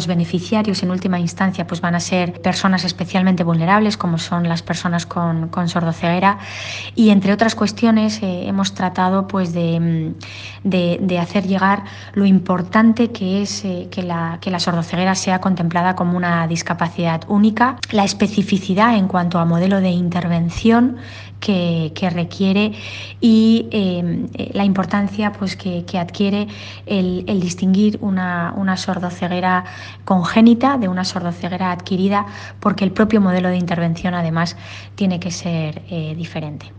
los beneficiarios en última instancia pues van a ser personas especialmente vulnerables, como son las personas con sordoceguera, y entre otras cuestiones hemos tratado pues de hacer llegar lo importante que es que la sordoceguera sea contemplada como una discapacidad única, la especificidad en cuanto a modelo de intervención que requiere y la importancia pues, que adquiere el distinguir una sordoceguera congénita de una sordoceguera adquirida, porque el propio modelo de intervención además tiene que ser diferente.